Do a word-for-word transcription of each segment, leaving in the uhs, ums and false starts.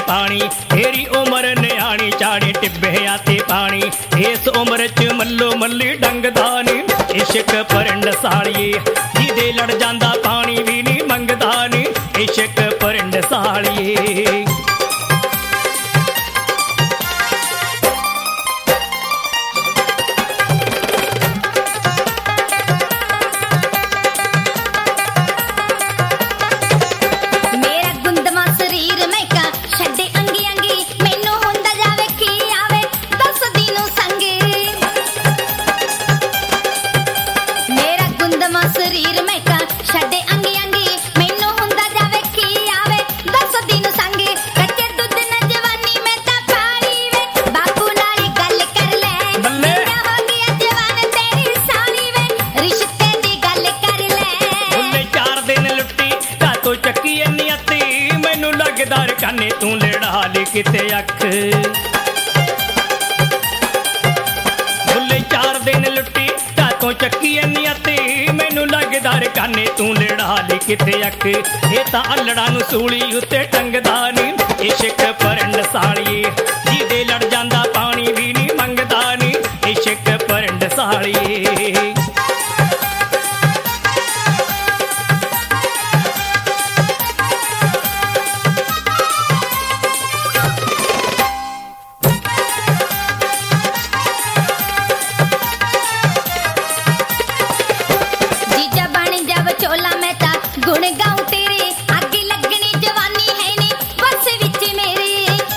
पानी तेरी उम्र नियाणी चाड़े टिब्बिया ते पानी इस उम्र च मल्लो मल्ली डंगदा नी इश्क परिंड सालिए जिदे लड़ जांदा पानी भी नी मंगदा नी इश्क परिंड सालिए। काने तू लड़ा ले किते अख बुले चार दिन लुटी तातों चक्की नियती मैनू लगदार काने तू लड़ा ले किते अख ये तां अल्लड़ा नू सूली उत्ते टंगदा नी इश्क परिंड सालिए जिदे लड़ जांदा पानी भी नी मंगदा नी इश्क परिंड सालिए। गुण गाऊं तेरे आगे लगनी जवानी है नी बस विच मेरे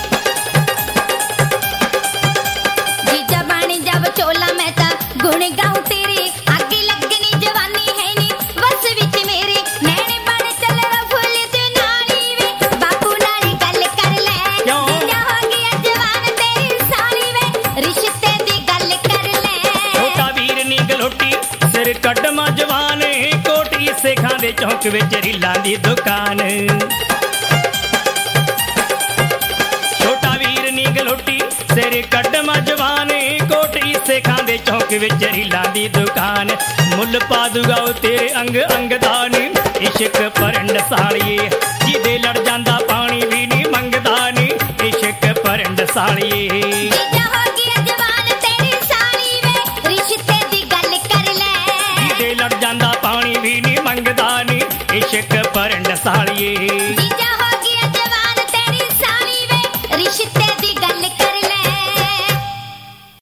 जीजा बाणी जब चोला मैं ता गुण गाऊं तेरे आगे लगनी जवानी है नी बस विच मेरे नैने बन चल रफुल ते नाली वे बापू नाली गल कर ले जीजा हो गया जवान तेरी साली वे रिश्ते दी गल कर ले छोटा वीर नी गलोटी सिर कड्डमा जवान सेखां दे चौक विच रीलां दी दुकान छोटा वीर नी गलोटी सिर कड्डमा जवान कोटी सेखां दे चौक विच रीलां दी दुकान मुल पा दूगा तेरे अंग अंग दानी इश्क परिंड सालिए जिदे लड़ जांदा पानी भी नी मंगदा नी इश्क परिंड सालिए। लड़ जांदा पानी भी नी मंगदा नी इश्क परिंड सालिए।